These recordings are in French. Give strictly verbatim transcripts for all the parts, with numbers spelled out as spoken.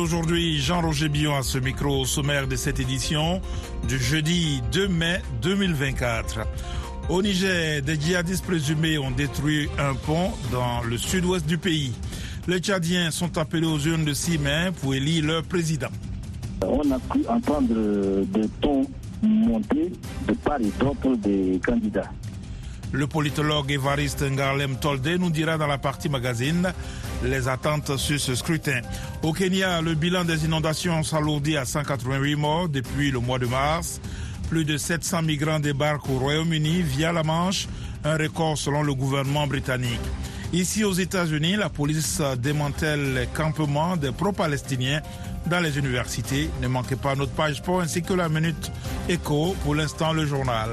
d'aujourd'hui, Jean-Roger Billon à ce micro au sommaire de cette édition du jeudi deux mai deux mille vingt-quatre. Au Niger, des djihadistes présumés ont détruit un pont dans le sud-ouest du pays. Les Tchadiens sont appelés aux urnes de six mai pour élire leur président. On a pu entendre des tons monter de part et d'autre des candidats. Le politologue Évariste Ngarlem Toldé nous dira dans la partie magazine les attentes sur ce scrutin. Au Kenya, le bilan des inondations s'alourdit à cent quatre-vingt-huit morts depuis le mois de mars. Plus de sept cents migrants débarquent au Royaume-Uni via la Manche, un record selon le gouvernement britannique. Ici aux États-Unis, la police démantèle les campements des pro-palestiniens dans les universités. Ne manquez pas notre page sport ainsi que la Minute Écho. Pour l'instant, le journal.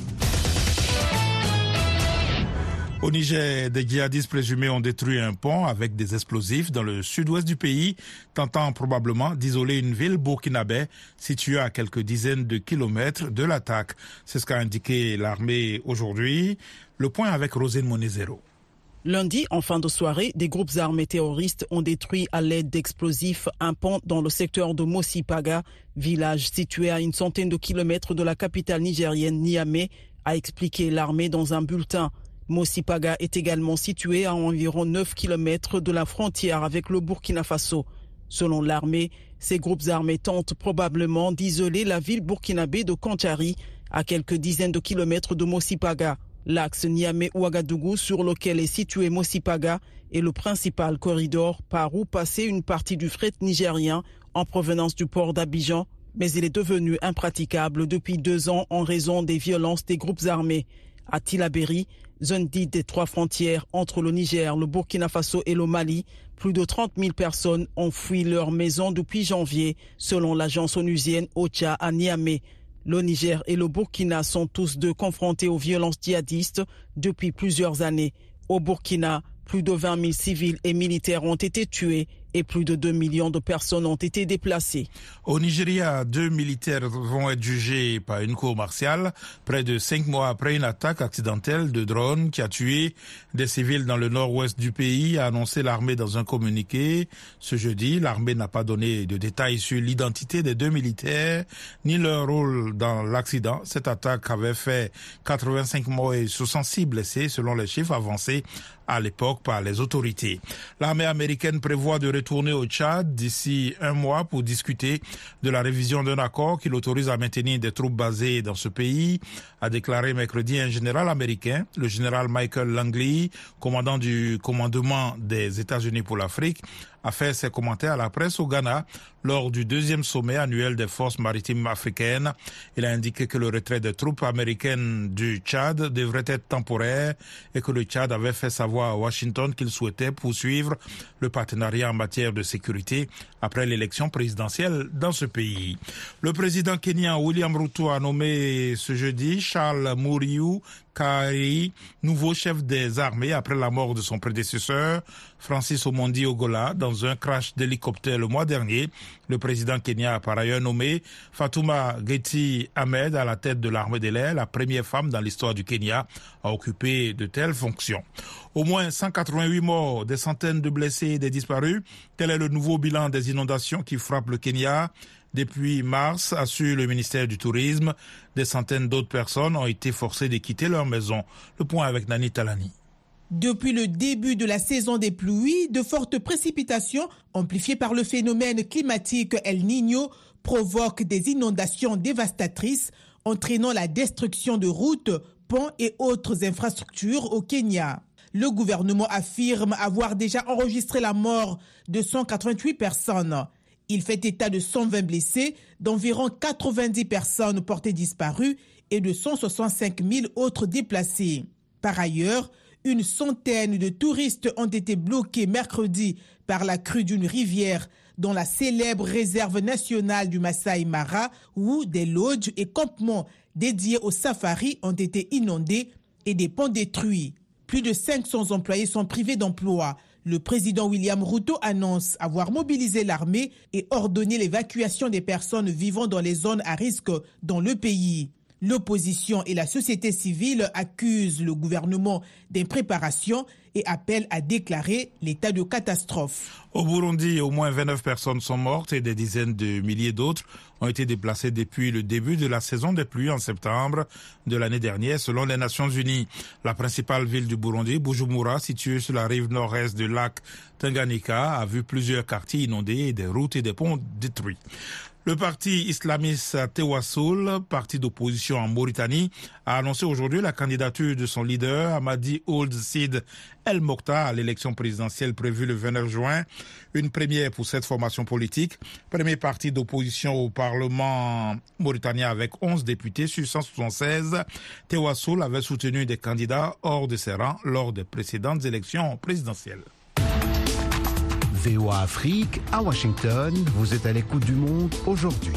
Au Niger, des djihadistes présumés ont détruit un pont avec des explosifs dans le sud-ouest du pays, tentant probablement d'isoler une ville burkinabé située à quelques dizaines de kilomètres de l'attaque. C'est ce qu'a indiqué l'armée aujourd'hui. Le point avec Rosine Monezero. Lundi, en fin de soirée, des groupes armés terroristes ont détruit à l'aide d'explosifs un pont dans le secteur de Mosipaga, village situé à une centaine de kilomètres de la capitale nigérienne Niamey, a expliqué l'armée dans un bulletin. Mosipaga est également situé à environ neuf kilomètres de la frontière avec le Burkina Faso. Selon l'armée, ces groupes armés tentent probablement d'isoler la ville burkinabé de Kontari, à quelques dizaines de kilomètres de Mosipaga. L'axe Niamey-Ouagadougou sur lequel est situé Mosipaga est le principal corridor par où passait une partie du fret nigérien en provenance du port d'Abidjan, mais il est devenu impraticable depuis deux ans en raison des violences des groupes armés. À Tillabéri, zone dite des trois frontières entre le Niger, le Burkina Faso et le Mali, plus de trente mille personnes ont fui leur maison depuis janvier, selon l'agence onusienne OCHA à Niamey. Le Niger et le Burkina sont tous deux confrontés aux violences djihadistes depuis plusieurs années. Au Burkina, plus de vingt mille civils et militaires ont été tués et plus de deux millions de personnes ont été déplacées. Au Nigeria, deux militaires vont être jugés par une cour martiale près de cinq mois après une attaque accidentelle de drone qui a tué des civils dans le nord-ouest du pays, a annoncé l'armée dans un communiqué. Ce jeudi, l'armée n'a pas donné de détails sur l'identité des deux militaires ni leur rôle dans l'accident. Cette attaque avait fait quatre-vingt-cinq morts et soixante-six blessés selon les chiffres avancés à l'époque par les autorités. L'armée américaine prévoit de retourner au Tchad d'ici un mois pour discuter de la révision d'un accord qui l'autorise à maintenir des troupes basées dans ce pays, a déclaré mercredi un général américain, le général Michael Langley, commandant du commandement des États-Unis pour l'Afrique, a fait ses commentaires à la presse au Ghana lors du deuxième sommet annuel des forces maritimes africaines. Il a indiqué que le retrait des troupes américaines du Tchad devrait être temporaire et que le Tchad avait fait savoir à Washington qu'il souhaitait poursuivre le partenariat en matière de sécurité après l'élection présidentielle dans ce pays. Le président kenyan William Ruto a nommé ce jeudi Charles Muriu Kari, nouveau chef des armées après la mort de son prédécesseur Francis Omondi Ogola dans un crash d'hélicoptère le mois dernier. Le président kenyan a par ailleurs nommé Fatuma Geti Ahmed à la tête de l'armée de l'air, la première femme dans l'histoire du Kenya à occuper de telles fonctions. Au moins cent quatre-vingt-huit morts, des centaines de blessés et des disparus. Tel est le nouveau bilan des inondations qui frappent le Kenya. Depuis mars, assure le ministère du Tourisme, des centaines d'autres personnes ont été forcées de quitter leur maison. Le point avec Nani Talani. Depuis le début de la saison des pluies, de fortes précipitations, amplifiées par le phénomène climatique El Niño, provoquent des inondations dévastatrices, entraînant la destruction de routes, ponts et autres infrastructures au Kenya. Le gouvernement affirme avoir déjà enregistré la mort de cent quatre-vingt-huit personnes. Il fait état de cent vingt blessés, d'environ quatre-vingt-dix personnes portées disparues et de cent soixante-cinq mille autres déplacés. Par ailleurs, une centaine de touristes ont été bloqués mercredi par la crue d'une rivière dans la célèbre réserve nationale du Masai Mara où des lodges et campements dédiés au safari ont été inondés et des ponts détruits. Plus de cinq cents employés sont privés d'emploi. Le président William Ruto annonce avoir mobilisé l'armée et ordonné l'évacuation des personnes vivant dans les zones à risque dans le pays. L'opposition et la société civile accusent le gouvernement d'impréparation et appellent à déclarer l'état de catastrophe. Au Burundi, au moins vingt-neuf personnes sont mortes et des dizaines de milliers d'autres ont été déplacées depuis le début de la saison des pluies en septembre de l'année dernière, selon les Nations Unies. La principale ville du Burundi, Bujumbura, située sur la rive nord-est du lac Tanganyika, a vu plusieurs quartiers inondés et des routes et des ponts détruits. Le parti islamiste Tewassoul, parti d'opposition en Mauritanie, a annoncé aujourd'hui la candidature de son leader, Hamadi Ould Sid El Mokta, à l'élection présidentielle prévue le vingt-neuf juin. Une première pour cette formation politique. Premier parti d'opposition au Parlement mauritanien avec onze députés sur cent soixante-seize. Tewassoul avait soutenu des candidats hors de ses rangs lors des précédentes élections présidentielles. V O A Afrique, à Washington, vous êtes à l'écoute du monde aujourd'hui.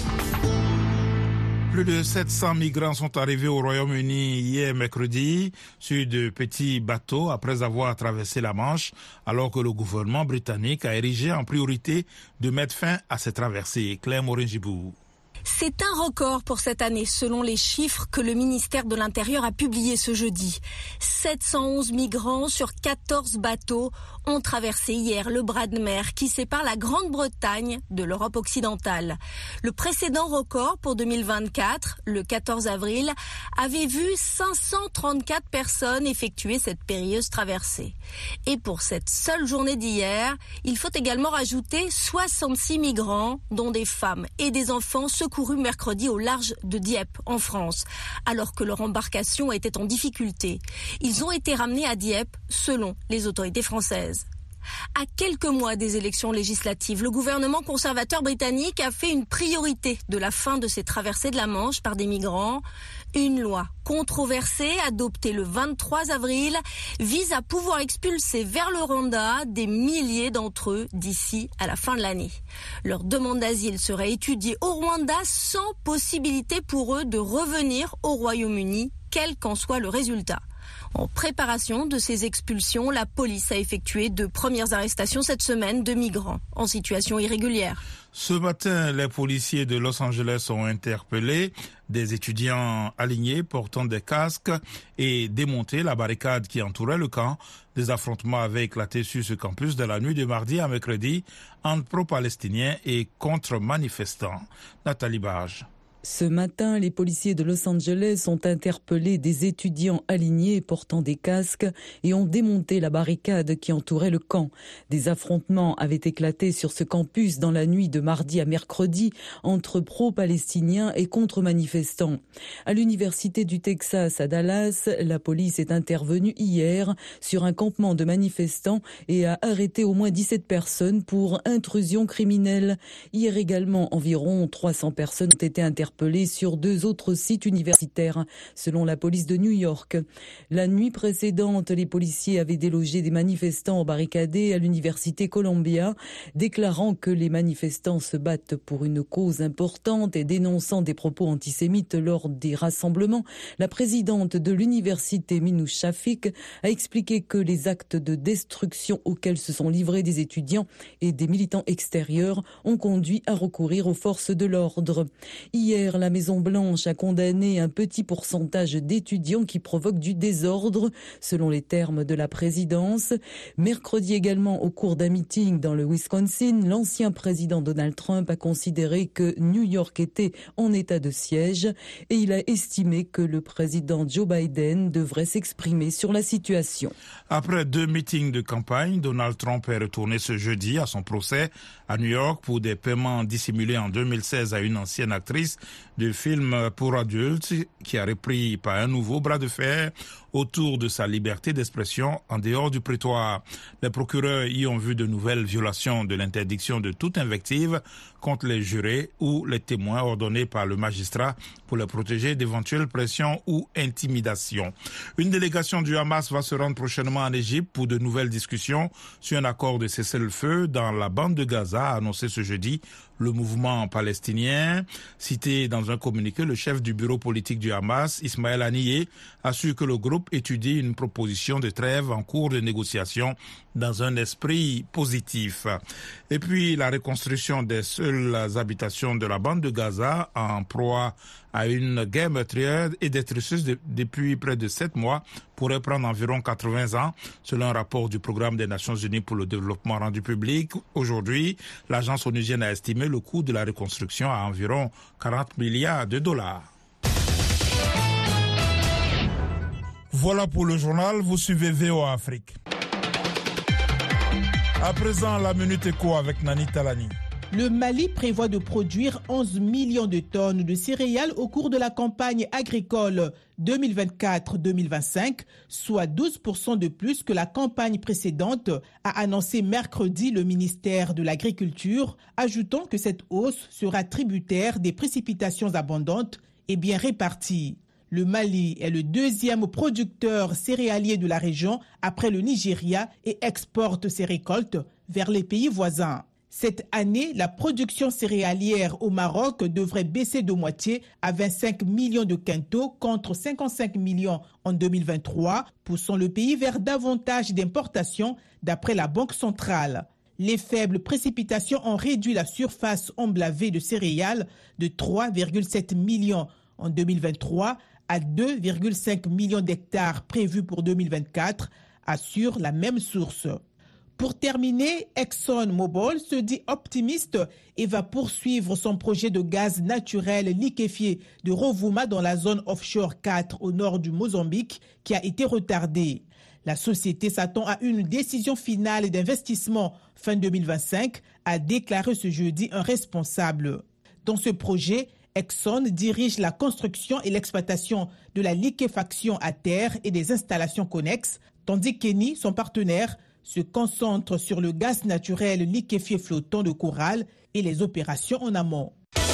Plus de sept cents migrants sont arrivés au Royaume-Uni hier mercredi sur de petits bateaux après avoir traversé la Manche, alors que le gouvernement britannique a érigé en priorité de mettre fin à ces traversées. Claire Morin-Gibou. C'est un record pour cette année, selon les chiffres que le ministère de l'Intérieur a publiés ce jeudi. sept cent onze migrants sur quatorze bateaux ont traversé hier le bras de mer qui sépare la Grande-Bretagne de l'Europe occidentale. Le précédent record pour deux mille vingt-quatre, le quatorze avril, avait vu cinq cent trente-quatre personnes effectuer cette périlleuse traversée. Et pour cette seule journée d'hier, il faut également rajouter soixante-six migrants, dont des femmes et des enfants secourus mercredi au large de Dieppe, en France, alors que leur embarcation était en difficulté. Ils ont été ramenés à Dieppe, selon les autorités françaises. À quelques mois des élections législatives, le gouvernement conservateur britannique a fait une priorité de la fin de ces traversées de la Manche par des migrants. Une loi controversée, adoptée le vingt-trois avril, vise à pouvoir expulser vers le Rwanda des milliers d'entre eux d'ici à la fin de l'année. Leur demande d'asile serait étudiée au Rwanda sans possibilité pour eux de revenir au Royaume-Uni, quel qu'en soit le résultat. En préparation de ces expulsions, la police a effectué de premières arrestations cette semaine de migrants en situation irrégulière. Ce matin, les policiers de Los Angeles ont interpellé des étudiants alignés portant des casques et démonté la barricade qui entourait le camp. Des affrontements avaient éclaté sur ce campus de la nuit de mardi à mercredi entre pro-palestiniens et contre-manifestants. Nathalie Barge. Ce matin, les policiers de Los Angeles ont interpellé des étudiants alignés portant des casques et ont démonté la barricade qui entourait le camp. Des affrontements avaient éclaté sur ce campus dans la nuit de mardi à mercredi entre pro-palestiniens et contre-manifestants. À l'université du Texas à Dallas, la police est intervenue hier sur un campement de manifestants et a arrêté au moins dix-sept personnes pour intrusion criminelle. Hier également, environ trois cents personnes ont été interpellées sur deux autres sites universitaires, selon la police de New York. La nuit précédente, les policiers avaient délogé des manifestants barricadés à l'université Columbia, déclarant que les manifestants se battent pour une cause importante et dénonçant des propos antisémites lors des rassemblements. La présidente de l'université, Minou Shafik, a expliqué que les actes de destruction auxquels se sont livrés des étudiants et des militants extérieurs ont conduit à recourir aux forces de l'ordre. Hier, la Maison-Blanche a condamné un petit pourcentage d'étudiants qui provoquent du désordre, selon les termes de la présidence. Mercredi également, au cours d'un meeting dans le Wisconsin, l'ancien président Donald Trump a considéré que New York était en état de siège et il a estimé que le président Joe Biden devrait s'exprimer sur la situation. Après deux meetings de campagne, Donald Trump est retourné ce jeudi à son procès à New York pour des paiements dissimulés en deux mille seize à une ancienne actrice de film pour adultes qui a repris par un nouveau bras de fer autour de sa liberté d'expression en dehors du prétoire. Les procureurs y ont vu de nouvelles violations de l'interdiction de toute invective contre les jurés ou les témoins ordonnés par le magistrat pour les protéger d'éventuelles pressions ou intimidations. Une délégation du Hamas va se rendre prochainement en Égypte pour de nouvelles discussions sur un accord de cessez-le-feu dans la bande de Gaza, a annoncé ce jeudi le mouvement palestinien. Cité dans un communiqué, le chef du bureau politique du Hamas, Ismaël Haniyeh, assure que le groupe étudie une proposition de trêve en cours de négociation dans un esprit positif. Et puis la reconstruction des seules habitations de la bande de Gaza en proie à une guerre meurtrière et détructrice de, depuis près de sept mois pourrait prendre environ quatre-vingts ans, selon un rapport du Programme des Nations Unies pour le développement rendu public. Aujourd'hui, l'agence onusienne a estimé le coût de la reconstruction à environ quarante milliards de dollars. Voilà pour le journal, vous suivez V O A Afrique. À présent, la Minute Éco avec Nani Talani. Le Mali prévoit de produire onze millions de tonnes de céréales au cours de la campagne agricole deux mille vingt-quatre deux mille vingt-cinq, soit douze pour cent de plus que la campagne précédente, a annoncé mercredi le ministère de l'Agriculture, ajoutant que cette hausse sera tributaire des précipitations abondantes et bien réparties. Le Mali est le deuxième producteur céréalier de la région après le Nigeria et exporte ses récoltes vers les pays voisins. Cette année, la production céréalière au Maroc devrait baisser de moitié à vingt-cinq millions de quintaux contre cinquante-cinq millions en deux mille vingt-trois, poussant le pays vers davantage d'importations d'après la Banque centrale. Les faibles précipitations ont réduit la surface emblavée de céréales de trois virgule sept millions en deux mille vingt-trois à deux virgule cinq millions d'hectares prévus pour deux mille vingt-quatre, assure la même source. Pour terminer, ExxonMobil se dit optimiste et va poursuivre son projet de gaz naturel liquéfié de Rovuma dans la zone offshore quatre au nord du Mozambique qui a été retardé. La société s'attend à une décision finale d'investissement fin deux mille vingt-cinq, a déclaré ce jeudi un responsable. Dans ce projet, Exxon dirige la construction et l'exploitation de la liquéfaction à terre et des installations connexes, tandis qu'Eni, son partenaire, se concentre sur le gaz naturel liquéfié flottant de Coral et les opérations en amont.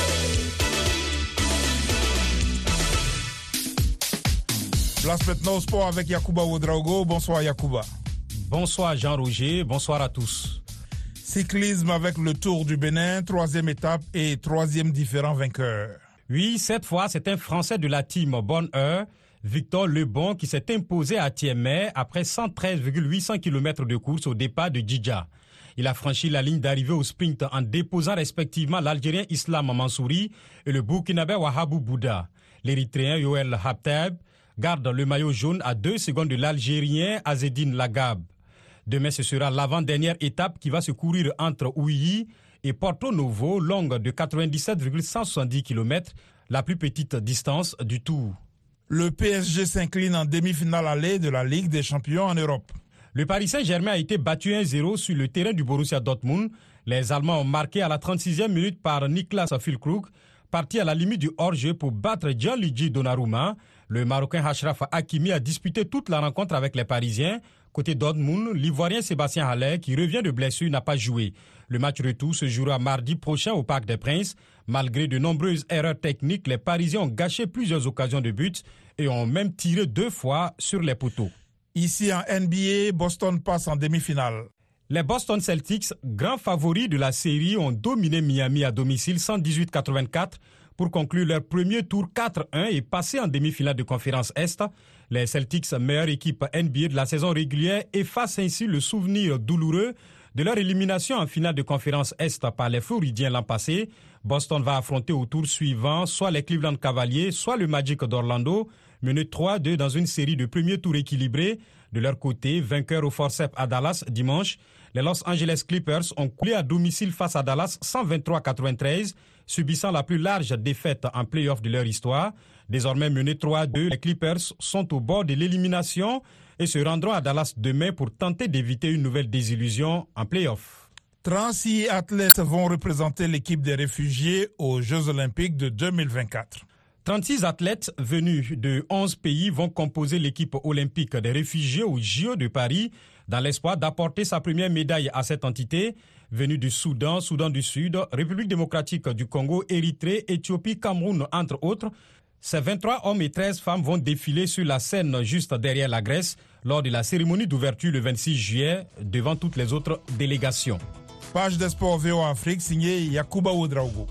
Place maintenant au sport avec Yacouba Ouedraogo. Bonsoir Yacouba. Bonsoir Jean-Roger, bonsoir à tous. Cyclisme avec le Tour du Bénin, troisième étape et troisième différent vainqueur. Oui, cette fois, c'est un Français de la team Bonne Heure, Victor Lebon, qui s'est imposé à Thiémet après cent treize virgule huit cents kilomètres de course au départ de Djidja. Il a franchi la ligne d'arrivée au sprint en déposant respectivement l'Algérien Islam Mansouri et le Burkinabé Wahabou Bouda. L'Érythréen Yoel Habtab garde le maillot jaune à deux secondes de l'Algérien Azedine Lagab. Demain, ce sera l'avant-dernière étape qui va se courir entre Ouilly et Porto Novo, longue de quatre-vingt-dix-sept virgule cent soixante-dix kilomètres, la plus petite distance du Tour. Le P S G s'incline en demi-finale aller de la Ligue des Champions en Europe. Le Paris Saint-Germain a été battu un zéro sur le terrain du Borussia Dortmund. Les Allemands ont marqué à la trente-sixième minute par Niklas Füllkrug, parti à la limite du hors-jeu pour battre Gianluigi Donnarumma. Le Marocain Achraf Hakimi a disputé toute la rencontre avec les Parisiens. Côté Dortmund, l'Ivoirien Sébastien Haller, qui revient de blessure, n'a pas joué. Le match retour se jouera mardi prochain au Parc des Princes. Malgré de nombreuses erreurs techniques, les Parisiens ont gâché plusieurs occasions de but et ont même tiré deux fois sur les poteaux. Ici en N B A, Boston passe en demi-finale. Les Boston Celtics, grands favoris de la série, ont dominé Miami à domicile cent dix-huit à quatre-vingt-quatre pour conclure leur premier tour quatre un et passer en demi-finale de conférence Est. Les Celtics, meilleure équipe N B A de la saison régulière, effacent ainsi le souvenir douloureux de leur élimination en finale de conférence Est par les Floridiens l'an passé. Boston va affronter au tour suivant soit les Cleveland Cavaliers, soit le Magic d'Orlando, menés trois deux dans une série de premiers tours équilibrés. De leur côté, vainqueurs au forceps à Dallas dimanche, les Los Angeles Clippers ont coulé à domicile face à Dallas cent vingt-trois à quatre-vingt-treize, subissant la plus large défaite en play-off de leur histoire. Désormais menés trois deux, les Clippers sont au bord de l'élimination et se rendront à Dallas demain pour tenter d'éviter une nouvelle désillusion en play-off. trente-six athlètes vont représenter l'équipe des réfugiés aux Jeux Olympiques de deux mille vingt-quatre. trente-six athlètes venus de onze pays vont composer l'équipe olympique des réfugiés aux J O de Paris dans l'espoir d'apporter sa première médaille à cette entité. Venus du Soudan, Soudan du Sud, République démocratique du Congo, Érythrée, Éthiopie, Cameroun, entre autres. Ces vingt-trois hommes et treize femmes vont défiler sur la scène juste derrière la Grèce lors de la cérémonie d'ouverture le vingt-six juillet devant toutes les autres délégations. Page des sports V O A Afrique signée Yacouba Ouedraogo.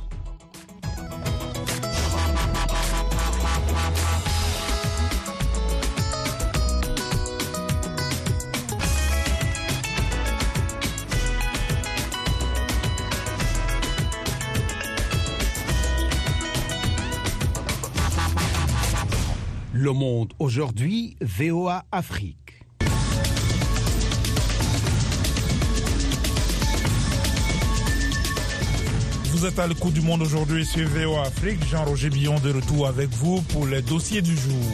Le Monde aujourd'hui, V O A Afrique. Vous êtes à l'écoute du Monde aujourd'hui sur V O A Afrique. Jean-Roger Billon de retour avec vous pour les dossiers du jour.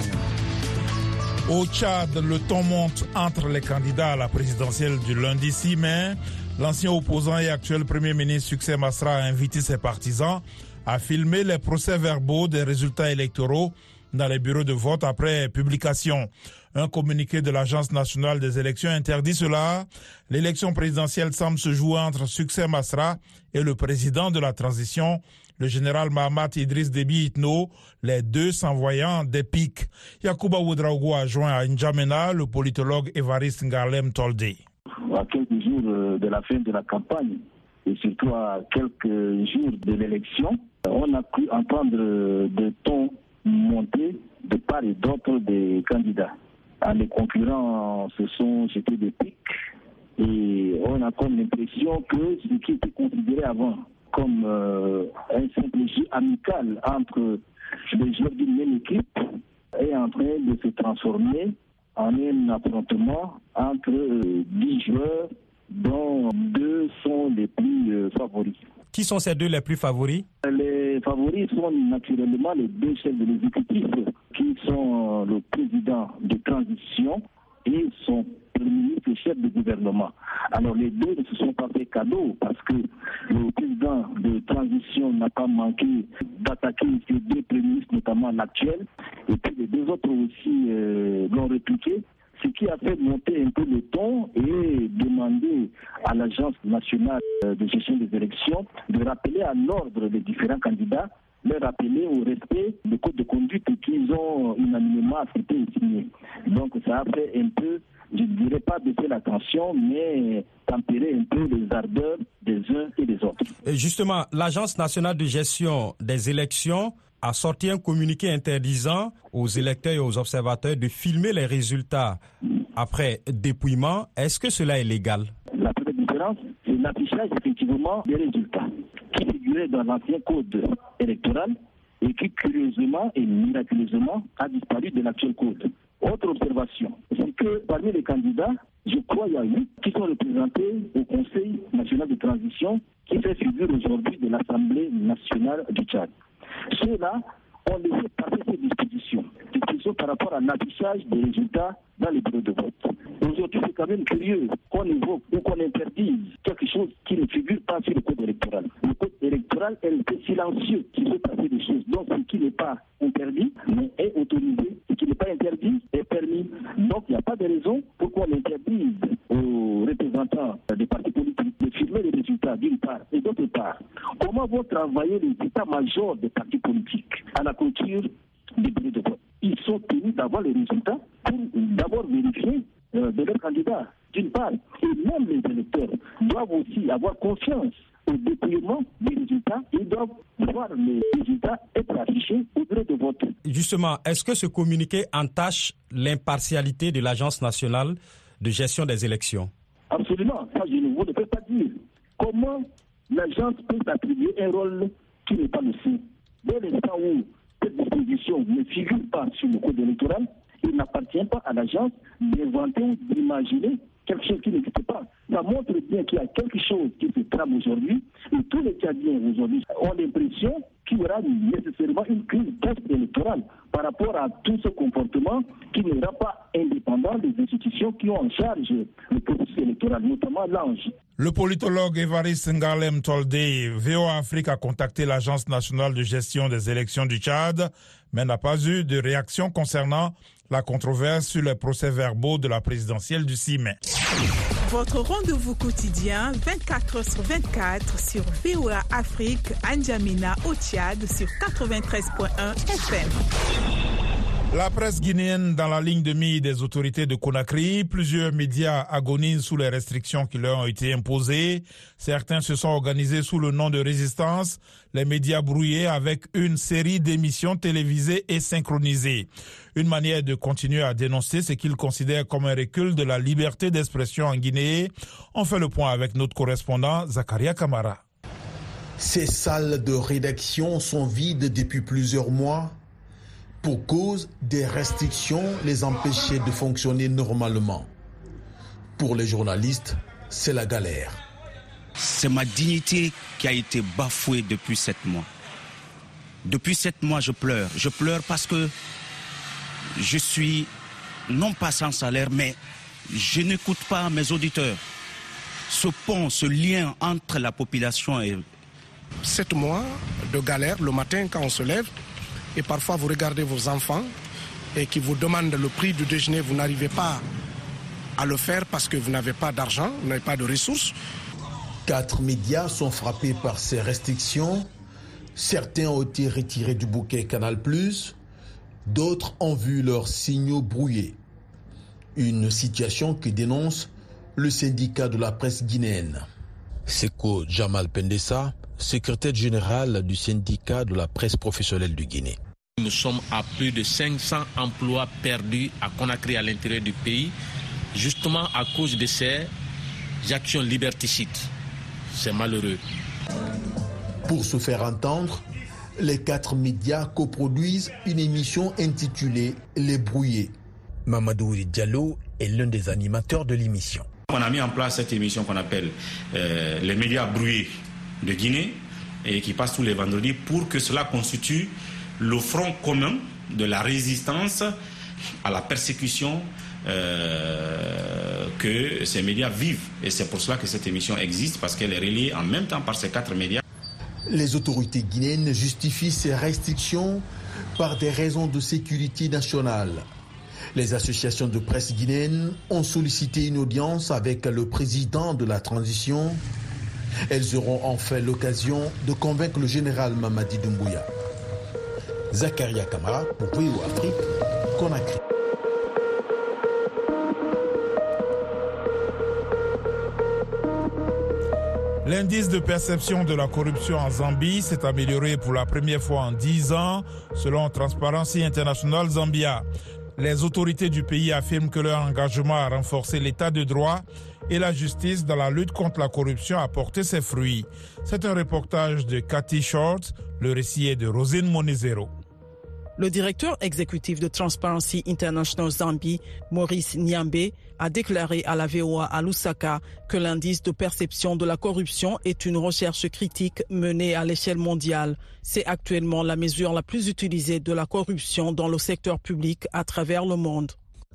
Au Tchad, le ton monte entre les candidats à la présidentielle du lundi six mai. L'ancien opposant et actuel Premier ministre Succès Masra a invité ses partisans à filmer les procès-verbaux des résultats électoraux dans les bureaux de vote après publication. Un communiqué de l'Agence nationale des élections interdit cela. L'élection présidentielle semble se jouer entre Succès Masra et le président de la transition, le général Mahamat Idriss Déby Itno, les deux s'envoyant des piques. Yacouba Ouedraogo a joint à N'Djamena le politologue Évariste Ngarlem Toldé. À quelques jours de la fin de la campagne et surtout à quelques jours de l'élection, on a pu entendre des tons monter de part et d'autre des candidats. Les concurrents se sont jetés des piques et on a comme l'impression que ce qui était considéré avant comme euh, un simple jeu amical entre les joueurs d'une même équipe est en train de se transformer en un affrontement entre euh, dix joueurs dont deux sont les plus euh, favoris. Qui sont ces deux les plus favoris? Les favoris sont naturellement les deux chefs de l'exécutif qui sont le président de transition et son premier ministre, chef de gouvernement. Alors les deux ne se sont pas fait cadeau parce que le président de transition n'a pas manqué d'attaquer ces deux premiers ministres, notamment l'actuel, et puis les deux autres aussi euh, l'ont répliqué. Ce qui a fait monter un peu le ton et demander à l'Agence nationale de gestion des élections de rappeler à l'ordre les différents candidats, les rappeler au respect du code de conduite qu'ils ont unanimement accepté et signé. Donc ça a fait un peu, je ne dirais pas baisser la tension, mais tempérer un peu les ardeurs des uns et des autres. Et justement, l'Agence nationale de gestion des élections a sorti un communiqué interdisant aux électeurs et aux observateurs de filmer les résultats après dépouillement. Est-ce que cela est légal? La première différence, c'est l'affichage effectivement des résultats qui figuraient dans l'ancien code électoral et qui curieusement et miraculeusement a disparu de l'actuel code. Autre observation, c'est que parmi les candidats, je crois qu'il y a huit qui sont représentés au Conseil national de transition qui fait figure aujourd'hui de l'Assemblée nationale du Tchad. Ceux-là ont laissé passer ces dispositions, dispositions par rapport à l'affichage des résultats dans les bureaux de vote. Aujourd'hui, c'est quand même curieux qu'on évoque ou qu'on interdise quelque chose qui ne figure pas sur le code électoral. Le code électoral est resté silencieux qui fait passer des choses. Donc, ce qui n'est pas interdit, mais est autorisé. Ce qui n'est pas interdit est permis. Donc, il n'y a pas de raison pour qu'on interdise aux représentants des partis politiques de filmer les résultats d'une part et d'autre part. Comment vont travailler les états-majors des partis politiques à la clôture des bureaux de vote? Ils sont tenus d'avoir les résultats pour d'abord vérifier euh, de leurs candidats, d'une part. Et même les électeurs doivent aussi avoir confiance au dépouillement des résultats. Ils doivent voir les résultats être affichés au bureau de vote. Justement, est-ce que ce communiqué entache l'impartialité de l'Agence nationale de gestion des élections? Absolument. Ça, je ne vous le peux pas dire. Comment l'agence peut attribuer un rôle qui n'est pas le sien? Dès l'instant où cette disposition ne figure pas sur le code électoral, il n'appartient pas à l'agence d'inventer ou d'imaginer quelque chose qui n'existe pas. Ça montre bien qu'il y a quelque chose qui se trame aujourd'hui et tous les Tchadiens aujourd'hui ont l'impression qu'il y aura nécessairement une crise post-électorale par rapport à tout ce comportement qui ne sera pas indépendant des institutions qui ont en charge le processus électoral, notamment l'Ange. Le politologue Évariste Ngarlem Toldé, V O A Afrique, a contacté l'Agence nationale de gestion des élections du Tchad, mais n'a pas eu de réaction concernant la controverse sur les procès-verbaux de la présidentielle du six mai. Votre rendez-vous quotidien, vingt-quatre heures sur vingt-quatre, sur V O A Afrique, N'Djamena au Tchad, sur quatre-vingt-treize point un F M. La presse guinéenne dans la ligne de mire des autorités de Conakry, plusieurs médias agonisent sous les restrictions qui leur ont été imposées. Certains se sont organisés sous le nom de résistance, les médias brouillés avec une série d'émissions télévisées et synchronisées. Une manière de continuer à dénoncer ce qu'ils considèrent comme un recul de la liberté d'expression en Guinée. On fait le point avec notre correspondant Zakaria Kamara. Ces salles de rédaction sont vides depuis plusieurs mois. pour cause des restrictions les empêchaient de fonctionner normalement. Pour les journalistes, c'est la galère. C'est ma dignité qui a été bafouée depuis sept mois. Depuis sept mois, je pleure. Je pleure parce que je suis non pas sans salaire, mais je n'écoute pas mes auditeurs. Ce pont, ce lien entre la population et... Sept mois de galère le matin quand on se lève et parfois vous regardez vos enfants et qui vous demandent le prix du déjeuner, vous n'arrivez pas à le faire parce que vous n'avez pas d'argent, vous n'avez pas de ressources. Quatre médias sont frappés par ces restrictions. Certains ont été retirés du bouquet Canal plus, d'autres ont vu leurs signaux brouillés. Une situation que dénonce le syndicat de la presse guinéenne. Seko Jamal Pendessa, secrétaire général du syndicat de la presse professionnelle du Guinée. Nous sommes à plus de cinq cents emplois perdus à Conakry, à l'intérieur du pays, justement à cause de ces actions liberticides. C'est malheureux. Pour se faire entendre, les quatre médias coproduisent une émission intitulée Les Brouillés. Mamadou Diallo est l'un des animateurs de l'émission. On a mis en place cette émission qu'on appelle euh, les médias brouillés de Guinée et qui passe tous les vendredis pour que cela constitue le front commun de la résistance à la persécution euh, que ces médias vivent. Et c'est pour cela que cette émission existe, parce qu'elle est reliée en même temps par ces quatre médias. Les autorités guinéennes justifient ces restrictions par des raisons de sécurité nationale. Les associations de presse guinéennes ont sollicité une audience avec le président de la transition. Elles auront enfin l'occasion de convaincre le général Mamadi Doumbouya. Zakaria Kamara pour V O A Afrique, Conakry. L'indice de perception de la corruption en Zambie s'est amélioré pour la première fois en dix ans, selon Transparency International Zambia. Les autorités du pays affirment que leur engagement à renforcer l'état de droit et la justice dans la lutte contre la corruption a porté ses fruits. C'est un reportage de Cathy Short, le récit est de Rosine Monezero. Le directeur exécutif de Transparency International Zambie, Maurice Nyambe, a déclaré à la V O A à Lusaka que l'indice de perception de la corruption est une recherche critique menée à l'échelle mondiale. C'est actuellement la mesure la plus utilisée de la corruption dans le secteur public à travers le monde.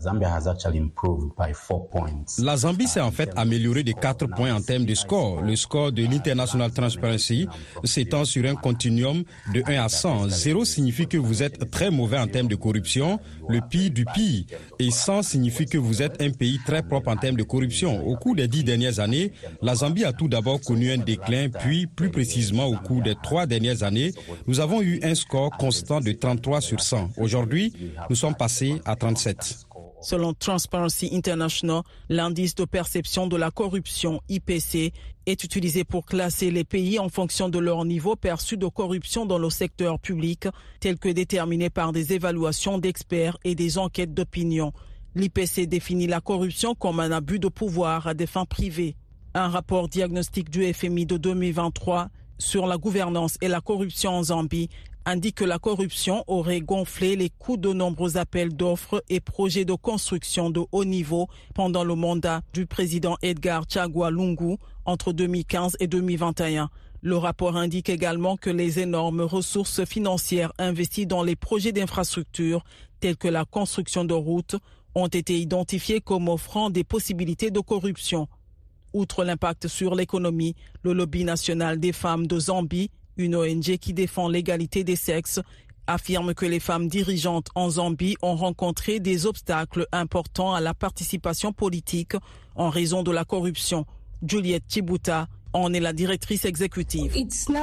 La Zambie s'est en fait améliorée de quatre points en termes de score. Le score de l'International Transparency s'étend sur un continuum de un à cent. zéro signifie que vous êtes très mauvais en termes de corruption, le pire du pire. Et cent signifie que vous êtes un pays très propre en termes de corruption. Au cours des dix dernières années, la Zambie a tout d'abord connu un déclin, puis plus précisément au cours des trois dernières années, nous avons eu un score constant de trente-trois sur cent. Aujourd'hui, nous sommes passés à trente-sept. Selon Transparency International, l'indice de perception de la corruption, I P C, est utilisé pour classer les pays en fonction de leur niveau perçu de corruption dans le secteur public, tel que déterminé par des évaluations d'experts et des enquêtes d'opinion. L'I P C définit la corruption comme un abus de pouvoir à des fins privées. Un rapport diagnostic du F M I de deux mille vingt-trois sur la gouvernance et la corruption en Zambie indique que la corruption aurait gonflé les coûts de nombreux appels d'offres et projets de construction de haut niveau pendant le mandat du président Edgar Chagwa Lungu entre deux mille quinze et deux mille vingt et un. Le rapport indique également que les énormes ressources financières investies dans les projets d'infrastructure tels que la construction de routes ont été identifiées comme offrant des possibilités de corruption. Outre l'impact sur l'économie, le lobby national des femmes de Zambie, une O N G qui défend l'égalité des sexes, affirme que les femmes dirigeantes en Zambie ont rencontré des obstacles importants à la participation politique en raison de la corruption. Juliette Chibuta en est la directrice exécutive.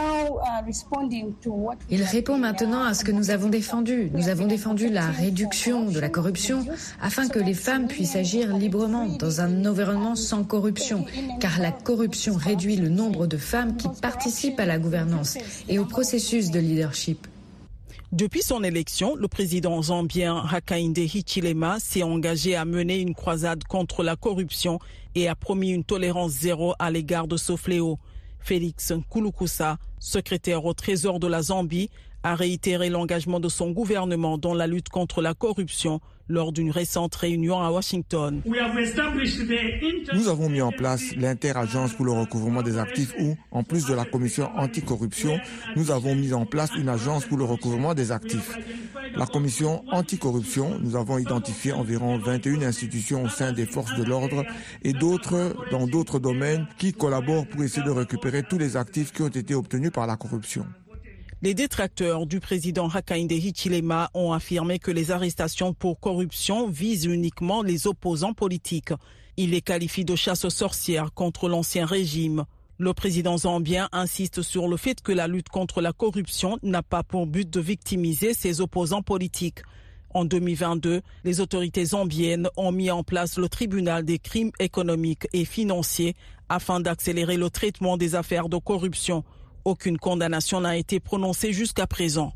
Il répond maintenant à ce que nous avons défendu. Nous avons défendu la réduction de la corruption afin que les femmes puissent agir librement dans un environnement sans corruption, car la corruption réduit le nombre de femmes qui participent à la gouvernance et au processus de leadership. Depuis son élection, le président zambien Hakainde Hichilema s'est engagé à mener une croisade contre la corruption et a promis une tolérance zéro à l'égard de ce fléau. Félix Nkulukusa, secrétaire au Trésor de la Zambie, a réitéré l'engagement de son gouvernement dans la lutte contre la corruption lors d'une récente réunion à Washington. Nous avons mis en place l'interagence pour le recouvrement des actifs où, en plus de la commission anticorruption, nous avons mis en place une agence pour le recouvrement des actifs. La commission anticorruption, nous avons identifié environ vingt et une institutions au sein des forces de l'ordre et d'autres dans d'autres domaines qui collaborent pour essayer de récupérer tous les actifs qui ont été obtenus par la corruption. Les détracteurs du président Hakainde Hichilema ont affirmé que les arrestations pour corruption visent uniquement les opposants politiques. Ils les qualifient de chasse aux sorcières contre l'ancien régime. Le président zambien insiste sur le fait que la lutte contre la corruption n'a pas pour but de victimiser ses opposants politiques. En deux mille vingt-deux, les autorités zambiennes ont mis en place le tribunal des crimes économiques et financiers afin d'accélérer le traitement des affaires de corruption. Aucune condamnation n'a été prononcée jusqu'à présent.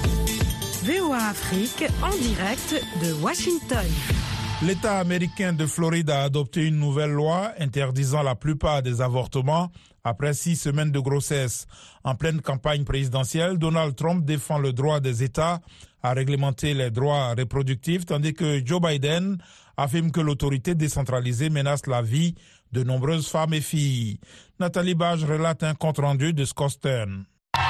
V O A Afrique en direct de Washington. L'État américain de Floride a adopté une nouvelle loi interdisant la plupart des avortements après six semaines de grossesse. En pleine campagne présidentielle, Donald Trump défend le droit des États à réglementer les droits reproductifs, tandis que Joe Biden affirme que l'autorité décentralisée menace la vie de nombreuses femmes et filles. Nathalie Bage relate un compte-rendu de Scott Stern.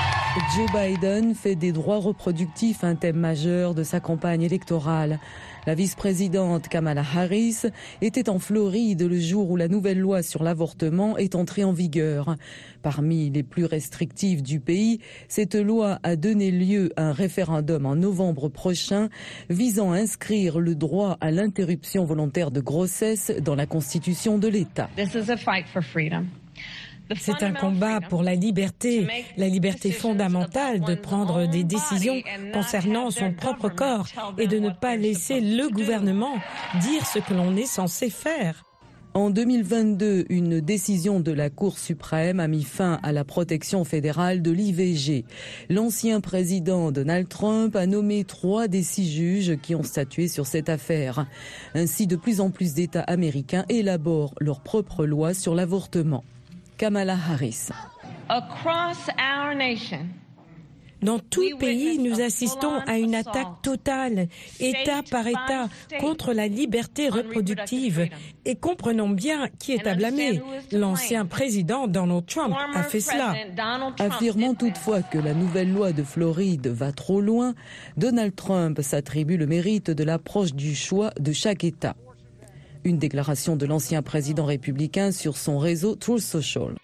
Joe Biden fait des droits reproductifs un thème majeur de sa campagne électorale. La vice-présidente Kamala Harris était en Floride le jour où la nouvelle loi sur l'avortement est entrée en vigueur. Parmi les plus restrictives du pays, cette loi a donné lieu à un référendum en novembre prochain visant à inscrire le droit à l'interruption volontaire de grossesse dans la constitution de l'État. This is a fight for freedom. C'est un combat pour la liberté, la liberté fondamentale de prendre des décisions concernant son propre corps et de ne pas laisser le gouvernement dire ce que l'on est censé faire. En deux mille vingt-deux, une décision de la Cour suprême a mis fin à la protection fédérale de l'I V G. L'ancien président Donald Trump a nommé trois des six juges qui ont statué sur cette affaire. Ainsi, de plus en plus d'États américains élaborent leur propre loi sur l'avortement. Kamala Harris. Dans tout le pays, nous assistons à une attaque totale, État par État, contre la liberté reproductive. Et comprenons bien qui est à blâmer. L'ancien président Donald Trump a fait cela. Affirmant toutefois que la nouvelle loi de Floride va trop loin, Donald Trump s'attribue le mérite de l'approche du choix de chaque État. Une déclaration de l'ancien président républicain sur son réseau Truth Social.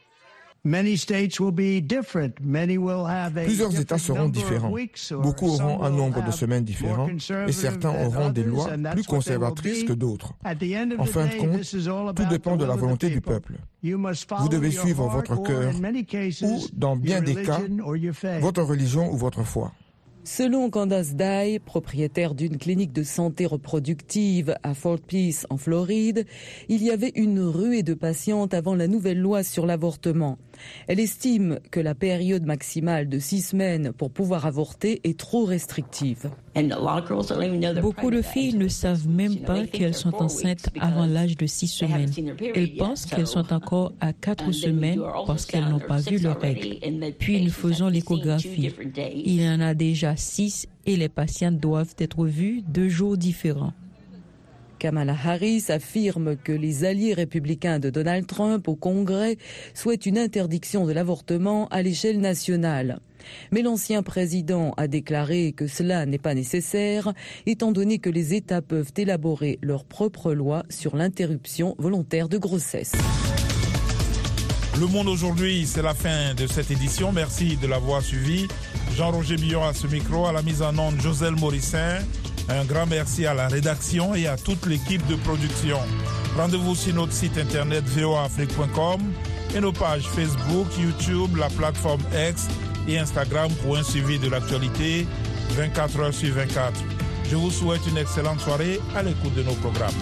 Plusieurs États seront différents. Beaucoup auront un nombre de semaines différent et certains auront des lois plus conservatrices que d'autres. En fin de compte, tout dépend de la volonté du peuple. Vous devez suivre votre cœur ou, dans bien des cas, votre religion ou votre foi. Selon Candace Dye, propriétaire d'une clinique de santé reproductive à Fort Pierce en Floride, il y avait une ruée de patientes avant la nouvelle loi sur l'avortement. Elle estime que la période maximale de six semaines pour pouvoir avorter est trop restrictive. Beaucoup de filles ne savent même pas qu'elles sont enceintes avant l'âge de six semaines. Elles pensent qu'elles sont encore à quatre semaines parce qu'elles n'ont pas vu leurs règles. Puis nous faisons l'échographie. Il y en a déjà six et les patientes doivent être vues deux jours différents. Kamala Harris affirme que les alliés républicains de Donald Trump au Congrès souhaitent une interdiction de l'avortement à l'échelle nationale. Mais l'ancien président a déclaré que cela n'est pas nécessaire, étant donné que les États peuvent élaborer leur propre loi sur l'interruption volontaire de grossesse. Le Monde aujourd'hui, c'est la fin de cette édition. Merci de l'avoir suivi. Jean-Roger Billon à ce micro, à la mise en onde Joselle Morissin. Un grand merci à la rédaction et à toute l'équipe de production. Rendez-vous sur notre site internet v o a afrique point com et nos pages Facebook, YouTube, la plateforme X et Instagram pour un suivi de l'actualité vingt-quatre heures sur vingt-quatre. Je vous souhaite une excellente soirée à l'écoute de nos programmes.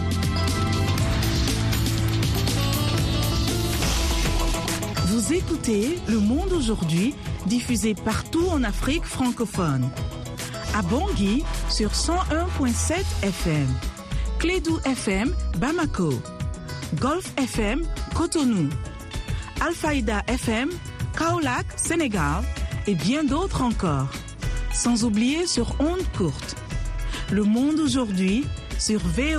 Vous écoutez Le Monde aujourd'hui, diffusé partout en Afrique francophone. À Bangui sur cent un virgule sept F M, Clédou F M Bamako, Golf F M Cotonou, Alfayda F M Kaolack Sénégal et bien d'autres encore. sans oublier sur ondes courtes. Le monde aujourd'hui sur V O A.